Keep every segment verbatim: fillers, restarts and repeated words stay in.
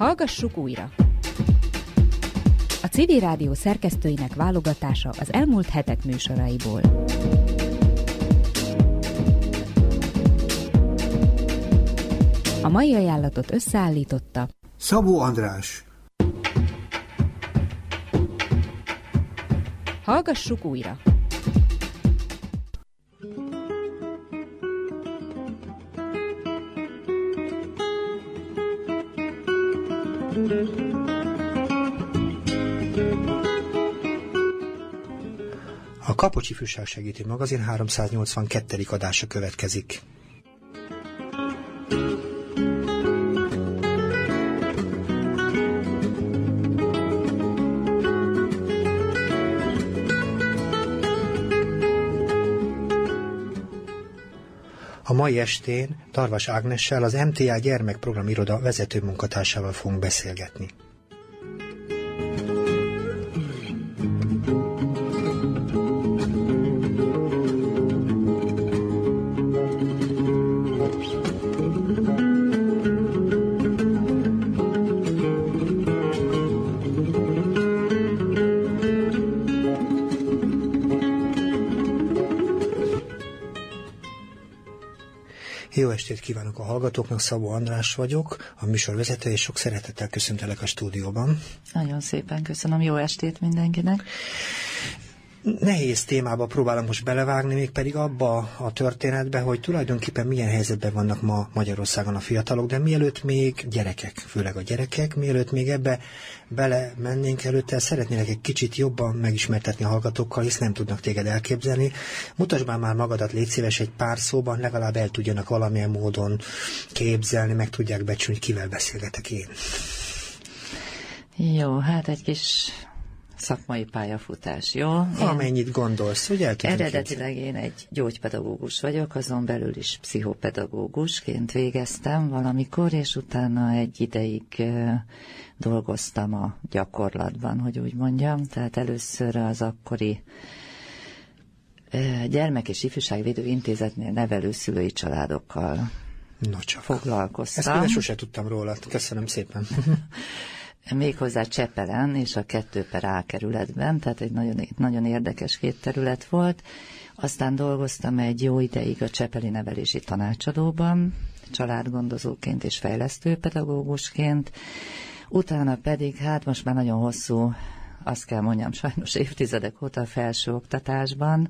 Hallgassuk újra! A Civil Rádió szerkesztőinek válogatása az elmúlt hetek műsoraiból. A mai ajánlatot összeállította Szabó András. Hallgassuk újra! A Kapocs Ifjúság Segítő Magazin háromszáznyolcvankettedik adása következik. A mai estén Darvas Ágnessel, az em té á Gyermekprogramiroda vezető munkatársával fogunk beszélgetni. Jó estét kívánok a hallgatóknak, Szabó András vagyok, a műsorvezető, és sok szeretettel köszöntelek a stúdióban. Nagyon szépen köszönöm, jó estét mindenkinek. Nehéz témába próbálom most belevágni, mégpedig abba a történetbe, hogy tulajdonképpen milyen helyzetben vannak ma Magyarországon a fiatalok, de mielőtt még gyerekek, főleg a gyerekek, mielőtt még ebbe bele mennénk előtte, szeretnélek egy kicsit jobban megismertetni a hallgatókkal, hisz nem tudnak téged elképzelni. Mutasd már magadat, légy szíves, egy pár szóban, legalább el tudjanak valamilyen módon képzelni, meg tudják becsülni, kivel beszélgetek én. Jó, hát egy kis szakmai pályafutás, jó? Amennyit én gondolsz, hogy el tudom eredetileg én egy gyógypedagógus vagyok, azon belül is pszichopedagógusként végeztem valamikor, és utána egy ideig uh, dolgoztam a gyakorlatban, hogy úgy mondjam. Tehát először az akkori uh, Gyermek- és Ifjúságvédő Intézetnél nevelőszülői családokkal no, foglalkoztam. Ezt például sose tudtam róla, köszönöm szépen. Méghozzá Csepelen és a kettő per á kerületben, tehát egy nagyon, nagyon érdekes két terület volt. Aztán dolgoztam egy jó ideig a Csepeli Nevelési Tanácsadóban, családgondozóként és fejlesztőpedagógusként. Utána pedig, hát most már nagyon hosszú, azt kell mondjam, sajnos évtizedek óta a felsőoktatásban.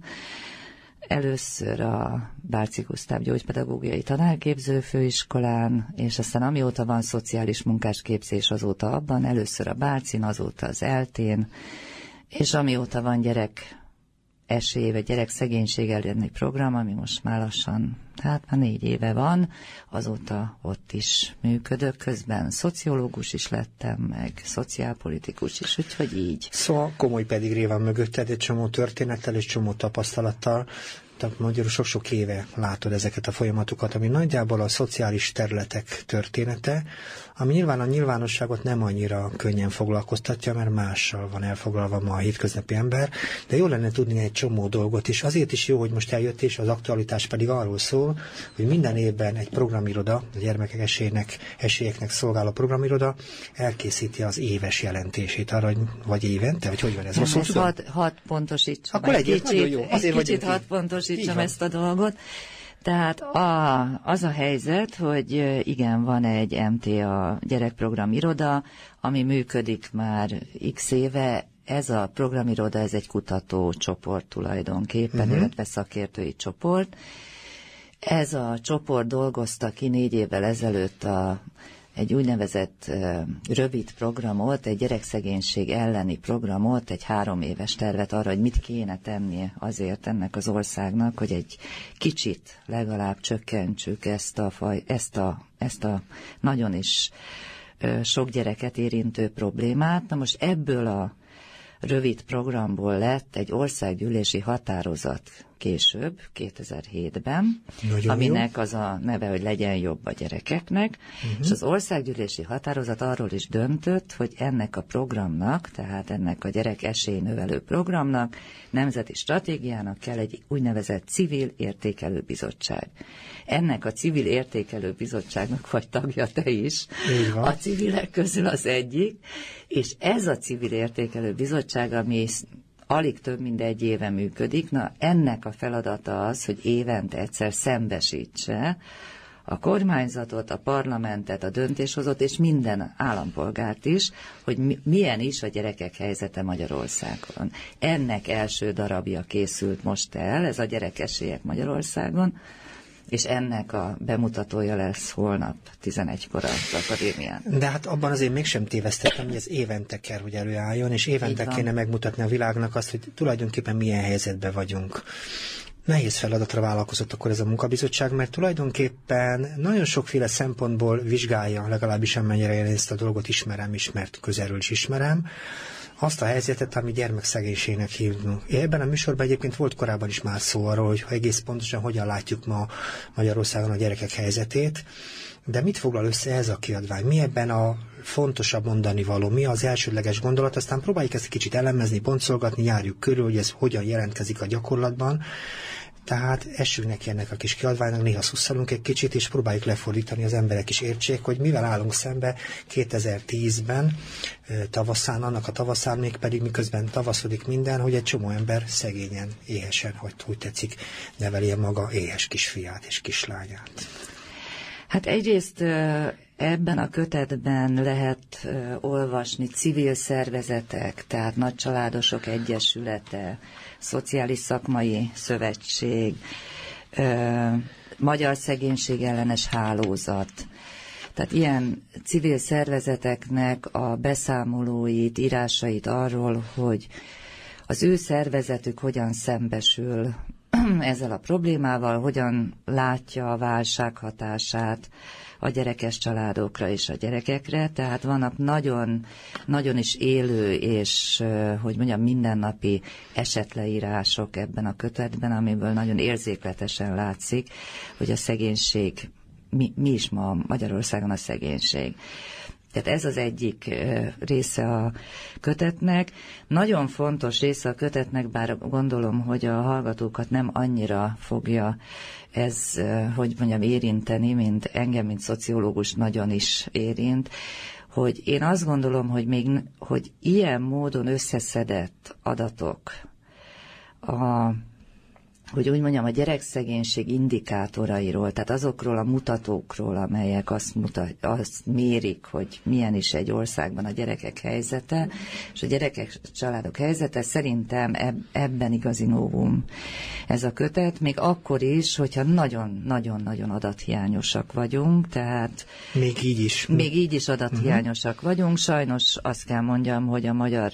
Először a Bárczy Gusztáv Gyógypedagógiai Tanárképző Főiskolán, és aztán amióta van szociális munkásképzés, azóta abban, először a Bárcyn, azóta az eltén, és amióta van gyerek esély, vagy gyerek szegénység elleni program, ami most már lassan, hát már négy éve van, azóta ott is működök, közben szociológus is lettem, meg szociálpolitikus is, úgyhogy így. Szóval komoly pedigré van mögötted, egy csomó történettel és csomó tapasztalattal, tehát magyarul sok-sok éve látod ezeket a folyamatokat, ami nagyjából a szociális területek története, ami nyilván a nyilvánosságot nem annyira könnyen foglalkoztatja, mert mással van elfoglalva ma a hétköznapi ember, de jó lenne tudni egy csomó dolgot is. Azért is jó, hogy most eljött, és az aktualitás pedig arról szól, hogy minden évben egy programiroda, a gyermekek esélynek, esélyeknek szolgáló programiroda elkészíti az éves jelentését arra, vagy évente, vagy hogy van ez? Most most hat, hat pontosítsam. Akkor egy kicsit, nagyon jó. Azért egy kicsit hat pontosítsam ezt a dolgot. Tehát a, az a helyzet, hogy igen, van egy em té á gyerekprogramiroda, ami működik már x éve. Ez a programiroda, ez egy kutatócsoport tulajdonképpen, uh-huh. illetve szakértői csoport. Ez a csoport dolgozta ki négy évvel ezelőtt a egy úgynevezett uh, rövid programot, egy gyerekszegénység elleni programot, egy három éves tervet arra, hogy mit kéne tennie azért ennek az országnak, hogy egy kicsit legalább csökkentsük ezt a, faj, ezt a, ezt a nagyon is uh, sok gyereket érintő problémát. Na most ebből a rövid programból lett egy országgyűlési határozat később, kétezer-hétben, Nagyon aminek jó. az a neve, hogy legyen jobb a gyerekeknek, uh-huh. és az országgyűlési határozat arról is döntött, hogy ennek a programnak, tehát ennek a gyerek esélynövelő programnak, nemzeti stratégiának kell egy úgynevezett civil értékelő bizottság. Ennek a civil értékelő bizottságnak vagy tagja te is, a civilek közül az egyik, és ez a civil értékelő bizottság, ami alig több mint egy éve működik, na ennek a feladata az, hogy évente egyszer szembesítse a kormányzatot, a parlamentet, a döntéshozót és minden állampolgárt is, hogy mi, milyen is a gyerekek helyzete Magyarországon. Ennek első darabja készült most el, ez a Gyerekesélyek Magyarországon, és ennek a bemutatója lesz holnap tizenegykor az akadémián. De hát abban azért mégsem tévesztettem, hogy ez évente kell, hogy előálljon, és évente kéne megmutatni a világnak azt, hogy tulajdonképpen milyen helyzetben vagyunk. Nehéz feladatra vállalkozott akkor ez a munkabizottság, mert tulajdonképpen nagyon sokféle szempontból vizsgálja, legalábbis amennyire én ezt a dolgot ismerem, ismert közelről is ismerem, azt a helyzetet, ami gyermekszegénységnek hívunk. Ebben a műsorban egyébként volt korábban is már szó arról, hogy egész pontosan hogyan látjuk ma Magyarországon a gyerekek helyzetét, de mit foglal össze ez a kiadvány? Mi ebben a fontosabb mondani való? Mi az elsődleges gondolat? Aztán próbáljuk ezt kicsit elemezni, boncolgatni, járjuk körül, hogy ez hogyan jelentkezik a gyakorlatban. Tehát essünk neki ennek a kis kiadványnak, néha szusszalunk egy kicsit, és próbáljuk lefordítani, az emberek is értsék, hogy mivel állunk szembe kétezer-tízben tavaszán, annak a tavaszán még pedig miközben tavaszodik minden, hogy egy csomó ember szegényen, éhesen, hogy úgy tetszik, neveli maga éhes kisfiát és kislányát. Hát egyrészt ebben a kötetben lehet olvasni civil szervezetek, tehát Nagycsaládosok Egyesülete, Szociális Szakmai Szövetség, Magyar Szegénység Ellenes Hálózat. Tehát ilyen civil szervezeteknek a beszámolóit, írásait arról, hogy az ő szervezetük hogyan szembesül ezzel a problémával, hogyan látja a válság hatását a gyerekes családokra és a gyerekekre, tehát vannak nagyon, nagyon is élő és, hogy mondjam, mindennapi esetleírások ebben a kötetben, amiből nagyon érzékletesen látszik, hogy a szegénység, mi, mi is ma Magyarországon a szegénység. Tehát ez az egyik része a kötetnek. Nagyon fontos része a kötetnek, bár gondolom, hogy a hallgatókat nem annyira fogja ez, hogy mondjam, érinteni, mint engem, mint szociológus nagyon is érint, hogy én azt gondolom, hogy még hogy ilyen módon összeszedett adatok, a hogy úgy mondjam, a gyerekszegénység indikátorairól, tehát azokról a mutatókról, amelyek azt, mutat, azt mérik, hogy milyen is egy országban a gyerekek helyzete, és a gyerekek, családok helyzete, szerintem eb, ebben igazi novum ez a kötet, még akkor is, hogyha nagyon-nagyon-nagyon adathiányosak vagyunk, tehát... Még így is. Még így is adathiányosak uh-huh. vagyunk. Sajnos azt kell mondjam, hogy a magyar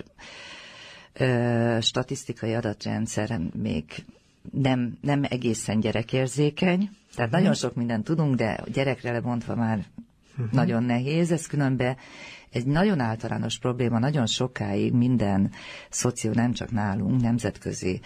ö, statisztikai adatrendszer még Nem, nem egészen gyerekérzékeny, tehát uh-huh. nagyon sok mindent tudunk, de gyerekre lebontva már uh-huh. nagyon nehéz, ez különben egy nagyon általános probléma, nagyon sokáig minden szoció, nem csak nálunk, nemzetközi,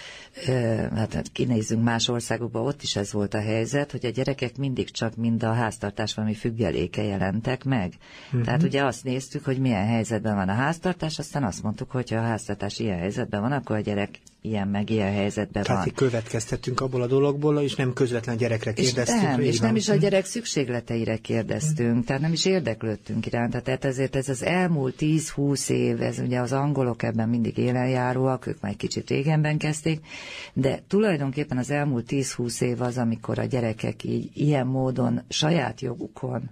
hát kinézzünk más országokba, ott is ez volt a helyzet, hogy a gyerekek mindig csak mind a háztartás valami függeléke jelentek meg. Uh-huh. Tehát ugye azt néztük, hogy milyen helyzetben van a háztartás, aztán azt mondtuk, hogy ha a háztartás ilyen helyzetben van, akkor a gyerek ilyen meg ilyen helyzetben Tehát van. Tehát következtettünk abból a dologból, és nem közvetlen a gyerekre kérdeztünk. És nem, és nem van. is a gyerek szükségleteire kérdeztünk, uh-huh. tehát nem is érdeklődtünk iránta. Tehát ezért ez az elmúlt tíz-húsz év, ez ugye az angolok ebben mindig élenjáróak, ők már egy kicsit régenben kezdték, de tulajdonképpen az elmúlt tíz-húsz év az, amikor a gyerekek így ilyen módon saját jogukon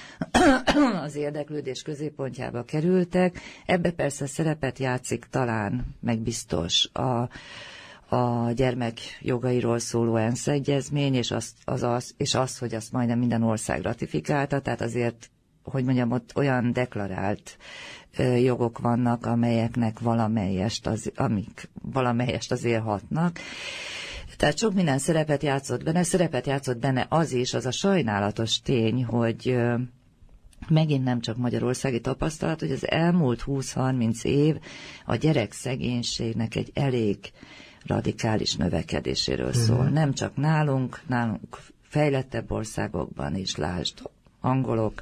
az érdeklődés középpontjába kerültek. Ebbe persze szerepet játszik talán, meg biztos a, a gyermek jogairól szóló ENSZ egyezmény, és az, az, az, és az, hogy azt majdnem minden ország ratifikálta, tehát azért, hogy mondjam, ott olyan deklarált ö, jogok vannak, amelyeknek valamelyest, az, amik valamelyest azért hatnak. Tehát sok minden szerepet játszott benne, szerepet játszott benne az is, az a sajnálatos tény, hogy ö, megint nem csak magyarországi tapasztalat, hogy az elmúlt húsz-harminc év a gyerekszegénységnek egy elég radikális növekedéséről szól. Uh-huh. Nem csak nálunk, nálunk fejlettebb országokban is, lásd, angolok.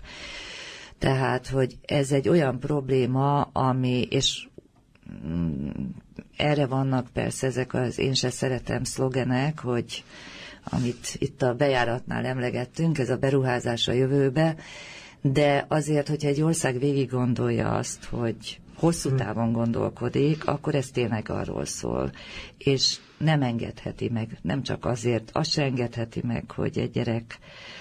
Tehát, hogy ez egy olyan probléma, ami, és mm, erre vannak persze ezek az én se szeretem szlogenek, hogy amit itt a bejáratnál emlegettünk, ez a beruházás a jövőbe, de azért, hogyha egy ország végig gondolja azt, hogy hosszú távon gondolkodik, akkor ez tényleg arról szól. És nem engedheti meg, nem csak azért, azt se engedheti meg, hogy egy gyerek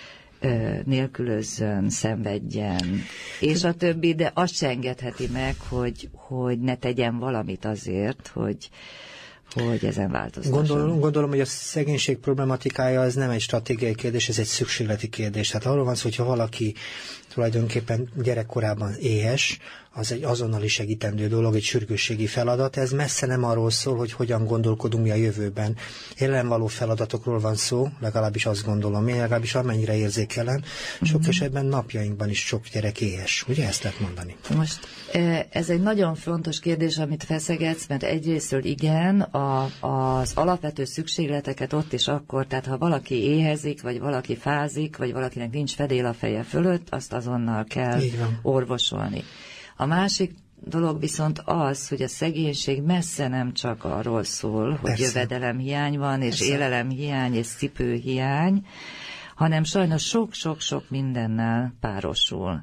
ö, nélkülözzön, szenvedjen, és a többi, de azt se engedheti meg, hogy, hogy ne tegyen valamit azért, hogy hogy ezen változtasson. Gondolom, gondolom, hogy a szegénység problematikája az nem egy stratégiai kérdés, ez egy szükségleti kérdés. Tehát arról van szó, hogyha valaki tulajdonképpen gyerekkorában éhes, az egy azonnali segítendő dolog, egy sürgősségi feladat. Ez messze nem arról szól, hogy hogyan gondolkodunk mi a jövőben. Jelen való feladatokról van szó, legalábbis azt gondolom én, legalábbis amennyire érzékelem. Sok mm-hmm. esetben napjainkban is sok gyerek éhes. Ugye ezt lehet mondani? Most ez egy nagyon fontos kérdés, amit feszegetsz, mert egyrésztől igen, a, az alapvető szükségleteket ott is akkor, tehát ha valaki éhezik, vagy valaki fázik, vagy valakinek nincs fedél a feje fölött, azt azonnal kell orvosolni. A másik dolog viszont az, hogy a szegénység messze nem csak arról szól, hogy Persze. jövedelemhiány van, és Persze. élelemhiány, és cipőhiány, hanem sajnos sok-sok-sok mindennel párosul.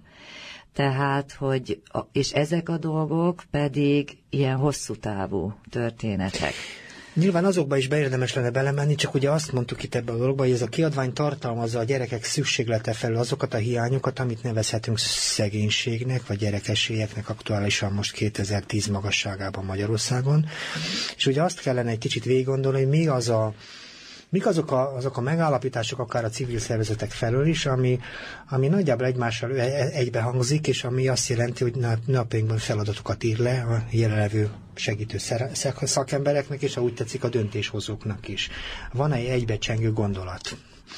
Tehát, hogy, és ezek a dolgok pedig ilyen hosszú távú történetek. Nyilván azokba is beérdemes lenne belemenni, csak ugye azt mondtuk itt ebben a dologban, hogy ez a kiadvány tartalmazza a gyerekek szükséglete felül azokat a hiányokat, amit nevezhetünk szegénységnek, vagy gyerekesélyeknek aktuálisan most kétezer-tíz magasságában Magyarországon. És ugye azt kellene egy kicsit végig gondolni, hogy mi az a Mik azok a, azok a megállapítások akár a civil szervezetek felől is, ami, ami nagyjából egymással egybehangzik, és ami azt jelenti, hogy napjainkban feladatokat ír le a jelenlevő segítő szakembereknek, és ha úgy tetszik, a döntéshozóknak is. Van egy egybecsengő gondolat?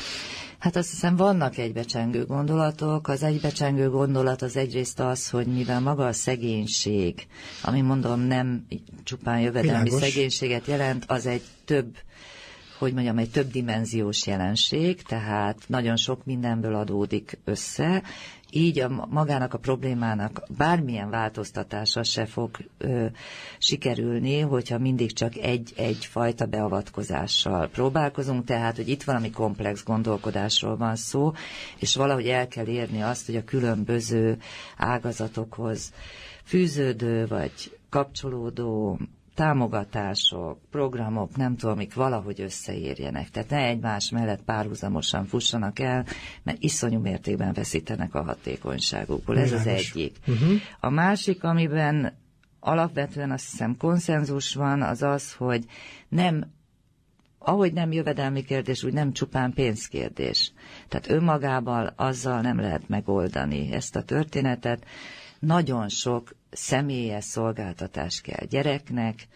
Hát azt hiszem, vannak egybecsengő gondolatok. Az egybecsengő gondolat az egyrészt az, hogy mivel maga a szegénység, ami mondom nem csupán jövedelmi Világos. Szegénységet jelent, az egy több hogy mondjam, egy többdimenziós jelenség, tehát nagyon sok mindenből adódik össze, így a, magának a problémának bármilyen változtatása se fog ö, sikerülni, hogyha mindig csak egy-egy fajta beavatkozással próbálkozunk, tehát, hogy itt valami komplex gondolkodásról van szó, és valahogy el kell érni azt, hogy a különböző ágazatokhoz fűződő vagy kapcsolódó támogatások, programok, nem tudom, amik valahogy összeérjenek. Tehát ne egymás mellett párhuzamosan fussanak el, mert iszonyú mértékben veszítenek a hatékonyságukból. Ez az egyik. Uh-huh. A másik, amiben alapvetően azt hiszem konszenzus van, az az, hogy nem, ahogy nem jövedelmi kérdés, úgy nem csupán pénzkérdés. Tehát önmagában azzal nem lehet megoldani ezt a történetet. Nagyon sok személyes szolgáltatás kell gyereknek,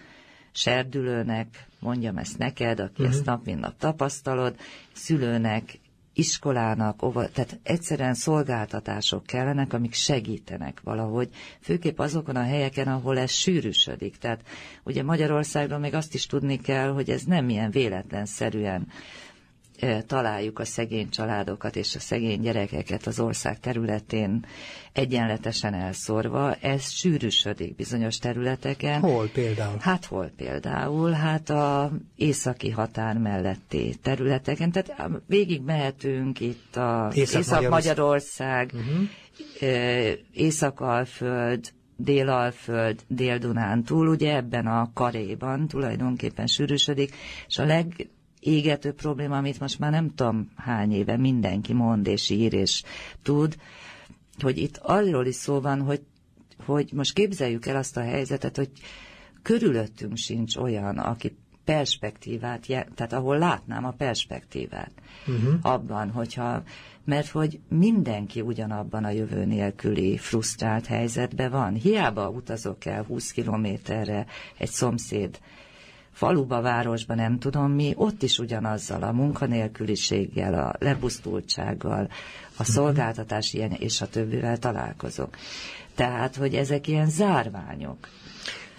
serdülőnek, mondjam ezt neked, aki uh-huh. ezt nap mint nap tapasztalod, szülőnek, iskolának, ova, tehát egyszerűen szolgáltatások kellenek, amik segítenek valahogy, főképp azokon a helyeken, ahol ez sűrűsödik. Tehát ugye Magyarországról még azt is tudni kell, hogy ez nem ilyen véletlenszerűen találjuk a szegény családokat és a szegény gyerekeket az ország területén egyenletesen elszórva. Ez sűrűsödik bizonyos területeken. Hol például? Hát hol például? Hát a északi határ melletti területeken. Tehát végig mehetünk itt a Észak-Magyarország, uh-huh. Észak-Alföld, Dél-Alföld, Dél-Dunántúl, ugye ebben a karéban tulajdonképpen sűrűsödik, és a leg égető probléma, amit most már nem tudom hány éve mindenki mond és ír és tud, hogy itt arról is szó van, hogy, hogy most képzeljük el azt a helyzetet, hogy körülöttünk sincs olyan, aki perspektívát, tehát ahol látnám a perspektívát uh-huh. abban, hogyha, mert hogy mindenki ugyanabban a jövő nélküli frusztrált helyzetben van. Hiába utazok el húsz kilométerre egy szomszéd faluba, városba, nem tudom mi, ott is ugyanazzal a munkanélküliséggel, a lepusztultsággal, a szolgáltatás ilyen és a többivel találkozok. Tehát, hogy ezek ilyen zárványok.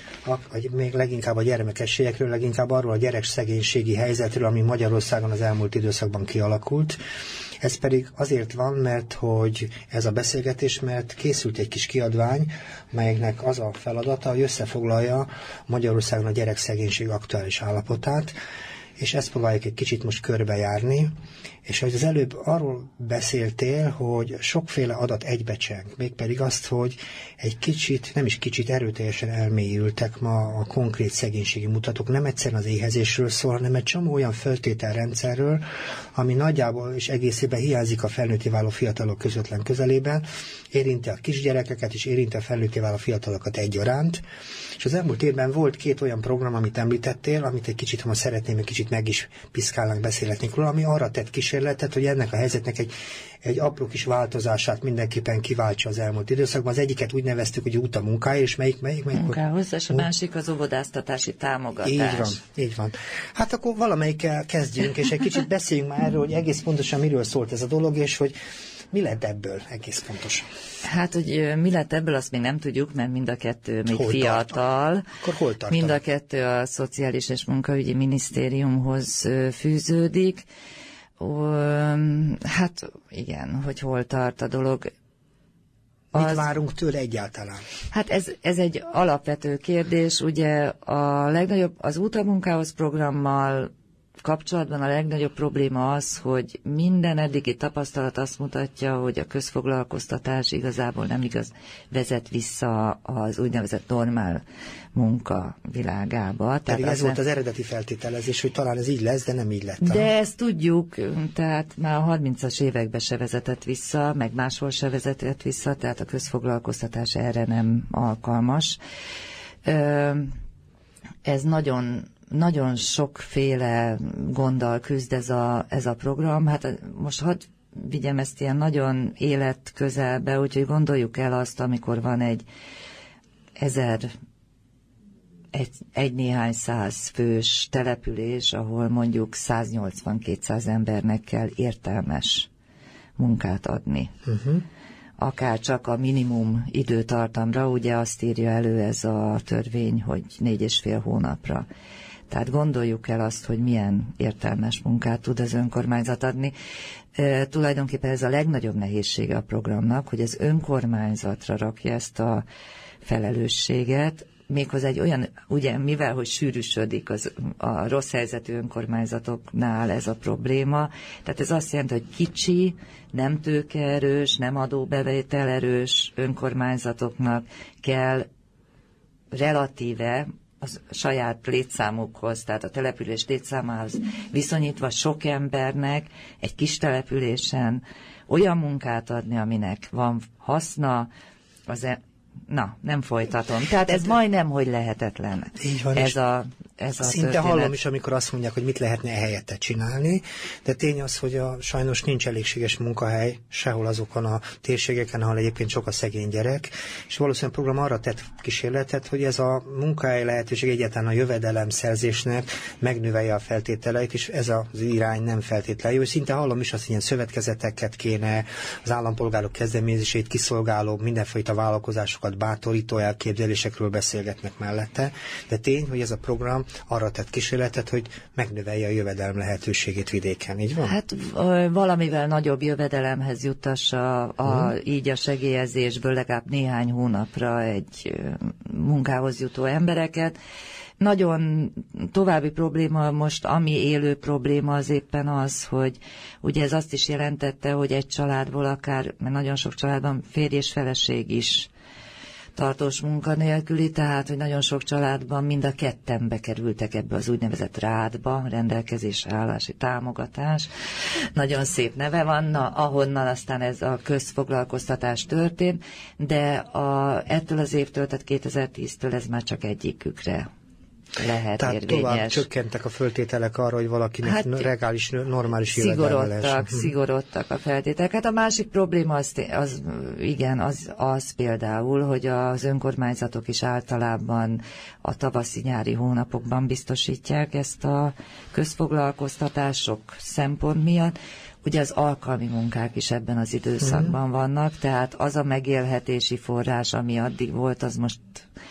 a, a, még leginkább a gyermekességekről, leginkább arról a gyerekszegénységi helyzetről, ami Magyarországon az elmúlt időszakban kialakult. Ez pedig azért van, mert hogy ez a beszélgetés, mert készült egy kis kiadvány, melynek az a feladata, hogy összefoglalja Magyarországon a gyerekszegénység aktuális állapotát, és ezt próbáljuk egy kicsit most körbejárni, és hogy az előbb arról beszéltél, hogy sokféle adat egybecseng, mégpedig azt, hogy egy kicsit, nem is kicsit erőteljesen elmélyültek ma a konkrét szegénységi mutatók, nem egyszerűen az éhezésről szól, hanem egy csomó olyan feltételrendszerről, ami nagyjából és egészében hiányzik a felnőtté váló fiatalok közvetlen közelében, érinti a kisgyerekeket és érinti a felnőtté váló fiatalokat egyaránt. És az elmúlt évben volt két olyan program, amit említettél, amit egy kicsit, ha ma szeretném, egy kicsit meg is piszkálnánk, beszélhetnénk róla, ami arra tett kísérletet, hogy ennek a helyzetnek egy, egy apró kis változását mindenképpen kiváltsa az elmúlt időszakban. Az egyiket úgy neveztük, hogy út a munkája, és melyik, melyik, melyik munkához, és a másik az óvodáztatási támogatás. Így van, így van. Hát akkor valamelyikkel kezdjünk, és egy kicsit beszéljünk már erről, hogy egész pontosan miről szólt ez a dolog, és hogy mi lett ebből egész pontosan? Hát, hogy mi lett ebből, azt még nem tudjuk, mert mind a kettő még hol fiatal. Akkor hol tartom? Mind a kettő a Szociális és Munkaügyi Minisztériumhoz fűződik. Hát igen, hogy hol tart a dolog. Mit az, várunk tőle egyáltalán? Hát ez, ez egy alapvető kérdés. Ugye a legnagyobb, az Út a munkához programmal kapcsolatban a legnagyobb probléma az, hogy minden eddigi tapasztalat azt mutatja, hogy a közfoglalkoztatás igazából nem igaz vezet vissza az úgynevezett normál munka világába. Pedig ez volt az eredeti feltételezés, hogy talán ez így lesz, de nem így lett. De ezt tudjuk, tehát már a harmincas években se vezetett vissza, meg máshol se vezetett vissza, tehát a közfoglalkoztatás erre nem alkalmas. Ez nagyon Nagyon sokféle gonddal küzd ez a, ez a program. Hát most hadd vigyem ezt ilyen nagyon életközelbe, úgyhogy gondoljuk el azt, amikor van egy ezer, egy, egy néhány száz fős település, ahol mondjuk száznyolcvan-kétszáz embernek kell értelmes munkát adni. Uh-huh. Akár csak a minimum időtartamra, ugye azt írja elő ez a törvény, hogy négy és fél hónapra. Tehát gondoljuk el azt, hogy milyen értelmes munkát tud az önkormányzat adni. E, tulajdonképpen ez a legnagyobb nehézsége a programnak, hogy az önkormányzatra rakja ezt a felelősséget, méghozzá egy olyan, ugye mivel, hogy sűrűsödik az, a rossz helyzetű önkormányzatoknál ez a probléma, tehát ez azt jelenti, hogy kicsi, nem tőkeerős, nem adóbevételerős önkormányzatoknak kell relatíve a saját létszámukhoz, tehát a település létszámához viszonyítva sok embernek egy kis településen olyan munkát adni, aminek van haszna, az e- na, nem folytatom. Tehát ez majdnem, hogy lehetetlen. Így van, ez a, ez a szinte történet. hallom is, amikor azt mondják, hogy mit lehetne ehelyette csinálni, de tény az, hogy a, sajnos nincs elégséges munkahely sehol azokon a térségeken, ahol egyébként sok a szegény gyerek, és valószínűleg a program arra tett kísérletet, hogy ez a munkahely lehetőség egyáltalán a jövedelemszerzésnek megnövelje a feltételeit, és ez az irány nem feltétlenül jó. Szinte hallom is azt, hogy ilyen szövetkezeteket kéne, az állampolgárok kezdeményezését kiszolgáló mindenfajta vállalkozásokat bátorító elképzelésekről beszélgetnek mellette, de tény, hogy ez a program arra tett kísérletet, hogy megnövelje a jövedelem lehetőségét vidéken, így van? Hát valamivel nagyobb jövedelemhez juttassa a, hmm. így a segélyezésből legalább néhány hónapra egy munkához jutó embereket. Nagyon további probléma most, ami élő probléma az éppen az, hogy ugye ez azt is jelentette, hogy egy családból akár, mert nagyon sok családban férj és feleség is tartós munkanélküli, tehát, hogy nagyon sok családban mind a ketten bekerültek ebbe az úgynevezett rádba, rendelkezésre állási támogatás. Nagyon szép neve van, na, ahonnan aztán ez a közfoglalkoztatás történt, de a, ettől az évtől, tehát kétezer-tíztől ez már csak egyikükre lehet Tehát érvényes. tovább csökkentek a föltételek arra, hogy valakinek hát, regális, normális jövedelme lehessen. Szigorodtak, szigorodtak a feltételek. Hát a másik probléma az, az, igen, az, az például, hogy az önkormányzatok is általában a tavaszi-nyári hónapokban biztosítják ezt a közfoglalkoztatások szempont miatt. Ugye az alkalmi munkák is ebben az időszakban mm. vannak, tehát az a megélhetési forrás, ami addig volt, az most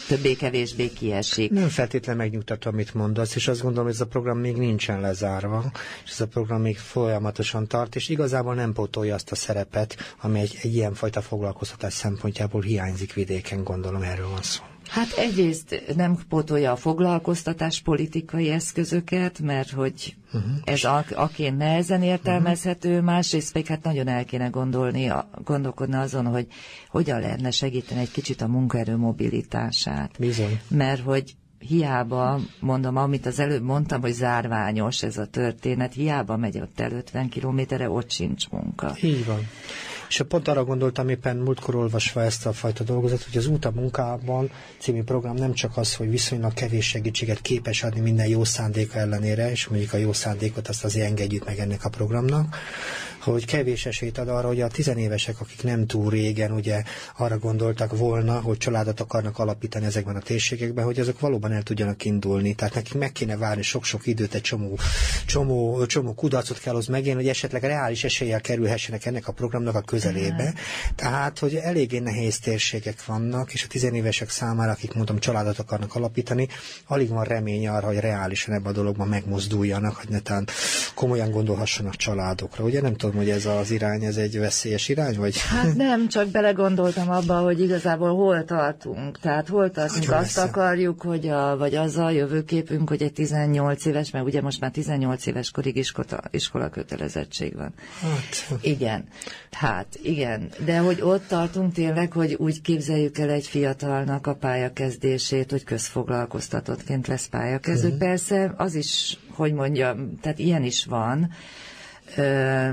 többé-kevésbé kiesik. Nem feltétlenül megnyugtató, amit mondasz, és azt gondolom, hogy ez a program még nincsen lezárva, és ez a program még folyamatosan tart, és igazából nem pótolja azt a szerepet, ami egy, egy ilyenfajta foglalkoztatás szempontjából hiányzik vidéken, gondolom, erről van szó. Hát egyrészt nem pótolja a foglalkoztatás politikai eszközöket, mert hogy uh-huh. ez aként nehezen értelmezhető, uh-huh. másrészt pedig hát nagyon el kéne gondolni, gondolkodni azon, hogy hogyan lehetne segíteni egy kicsit a munkaerő mobilitását. Bizony. Mert hogy hiába, mondom, amit az előbb mondtam, hogy zárványos ez a történet, hiába megy ott el ötven kilométerre, ott sincs munka. Így van. És pont arra gondoltam éppen múltkor olvasva ezt a fajta dolgozatot, hogy az Út a munkában című program nem csak az, hogy viszonylag kevés segítséget képes adni minden jó szándéka ellenére, és mondjuk a jó szándékot azt azért engedjük meg ennek a programnak, hogy kevés esélyt ad arra, hogy a tizenévesek, akik nem túl régen ugye arra gondoltak volna, hogy családot akarnak alapítani ezekben a térségekben, hogy azok valóban el tudjanak indulni. Tehát nekik meg kéne várni sok-sok időt, egy csomó, csomó, csomó kudarcot kell az megélni, hogy esetleg reális eséllyel kerülhessenek ennek a programnak a közelébe. Tehát, hogy eléggé nehéz térségek vannak, és a tizenévesek számára, akik mondom családot akarnak alapítani, alig van remény arra, hogy reálisan ebben a dologban megmozduljanak, hogy netán komolyan gondolhassanak családokra. Ugye nem tudom, hogy ez az irány, ez egy veszélyes irány, vagy? Hát nem, csak belegondoltam abba, hogy igazából hol tartunk. Tehát hol tartunk, Nagyon azt messze. akarjuk, hogy a, vagy az a jövőképünk, hogy egy tizennyolc éves, mert ugye most már tizennyolc éves korig iskola, iskola kötelezettség van. Hát. Igen, hát igen, de hogy ott tartunk tényleg, hogy úgy képzeljük el egy fiatalnak a pályakezdését, hogy közfoglalkoztatottként lesz pályakezdő. Uh-huh. Persze az is, hogy mondjam, tehát ilyen is van, Ö,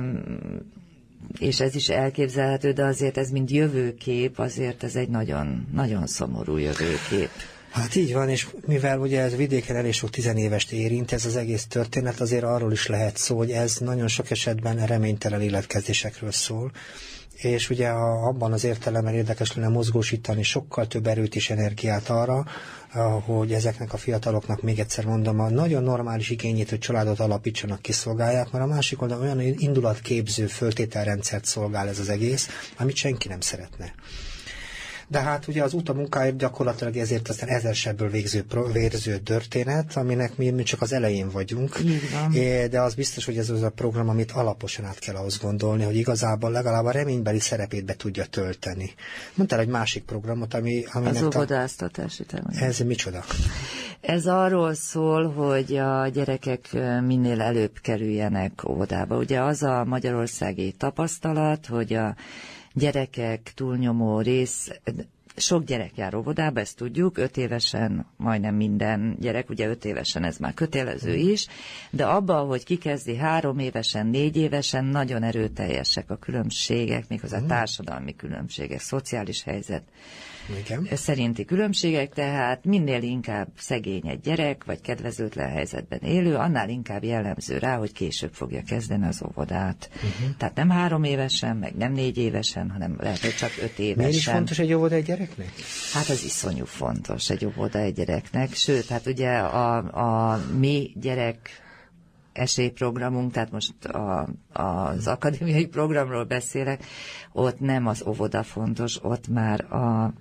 és ez is elképzelhető, de azért ez mind jövőkép, azért ez egy nagyon, nagyon szomorú jövőkép. Hát így van, és mivel ugye ez vidéken elég sok tizenévest érint, ez az egész történet, azért arról is lehet szó, hogy ez nagyon sok esetben reménytelen életkezdésekről szól, és ugye a, abban az értelemben érdekes lenne mozgósítani sokkal több erőt és energiát arra, hogy ezeknek a fiataloknak, még egyszer mondom, a nagyon normális igényét, hogy családot alapítsanak, kiszolgálják, mert a másik oldalon olyan indulatképző föltételrendszert szolgál ez az egész, amit senki nem szeretne. De hát ugye az Út a munkáért gyakorlatilag ezért aztán ezersebből végző, vérző történet, aminek mi, mi csak az elején vagyunk. De az biztos, hogy ez az a program, amit alaposan át kell ahhoz gondolni, hogy igazából legalább a reménybeli szerepét be tudja tölteni. Mondtál egy másik programot, ami... Az óvodáztatási támogatás. Ez micsoda? Ez arról szól, hogy a gyerekek minél előbb kerüljenek óvodába. Ugye az a magyarországi tapasztalat, hogy a gyerekek túlnyomó rész, sok gyerek jár óvodába, ezt tudjuk, öt évesen majdnem minden gyerek, ugye öt évesen ez már kötelező is, de abban, hogy kikezdi három évesen, négy évesen, nagyon erőteljesek a különbségek, méghozzá hmm. társadalmi különbségek, szociális helyzet Igen. szerinti különbségek, tehát minél inkább szegény egy gyerek, vagy kedvezőtlen helyzetben élő, annál inkább jellemző rá, hogy később fogja kezdeni az óvodát. Uh-huh. Tehát nem három évesen, meg nem négy évesen, hanem lehet, hogy csak öt évesen. Miért is fontos egy óvoda egy gyereknek? Hát az iszonyú fontos egy óvoda egy gyereknek, sőt, hát ugye a, a mi gyerek esélyprogramunk, tehát most a, az akadémiai programról beszélek, ott nem az óvoda fontos, ott már a,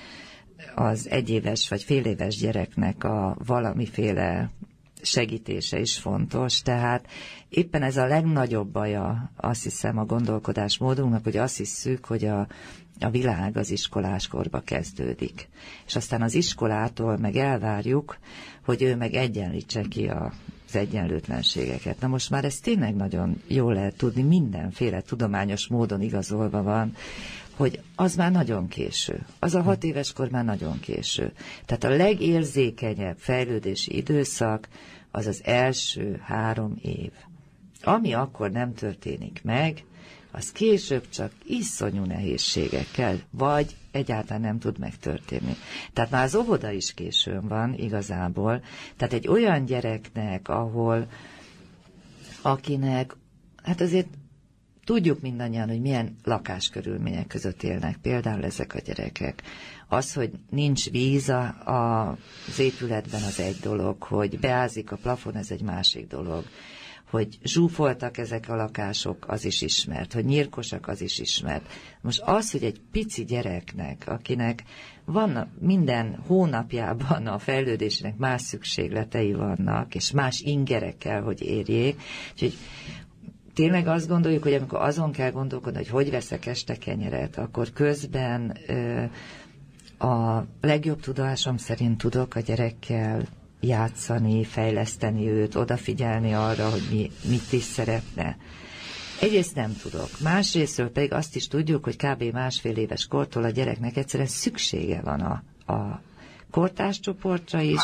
az egyéves vagy féléves gyereknek a valamiféle segítése is fontos, tehát éppen ez a legnagyobb baja, azt hiszem, a gondolkodásmódunknak, hogy azt hiszük, hogy a, a világ az iskoláskorba kezdődik. És aztán az iskolától meg elvárjuk, hogy ő meg egyenlítse ki a az egyenlőtlenségeket. Na most már ez tényleg nagyon jól lehet tudni, mindenféle tudományos módon igazolva van, hogy az már nagyon késő. Az a hat éves kor már nagyon késő. Tehát a legérzékenyebb fejlődési időszak az az első három év. Ami akkor nem történik meg, az később csak iszonyú nehézségekkel, vagy egyáltalán nem tud megtörténni. Tehát már az óvoda is későn van igazából. Tehát egy olyan gyereknek, ahol akinek, hát azért tudjuk mindannyian, hogy milyen lakáskörülmények között élnek, például ezek a gyerekek. Az, hogy nincs víz a, a, az épületben, az egy dolog, hogy beázik a plafon, ez egy másik dolog. hogy zsúfoltak ezek a lakások, az is ismert, hogy nyírkosak, az is ismert. Most az, hogy egy pici gyereknek, akinek van minden hónapjában a fejlődésének más szükségletei vannak, és más ingerekkel, hogy érjék, úgyhogy tényleg azt gondoljuk, hogy amikor azon kell gondolkodni, hogy hogy veszek este kenyeret, akkor közben ö, a legjobb tudásom szerint tudok a gyerekkel játszani, fejleszteni őt, odafigyelni arra, hogy mi, mit is szeretne. Egyrészt nem tudok. Másrésztről pedig azt is tudjuk, hogy kb. Másfél éves kortól a gyereknek egyszerűen szüksége van a, a kortárscsoportra is,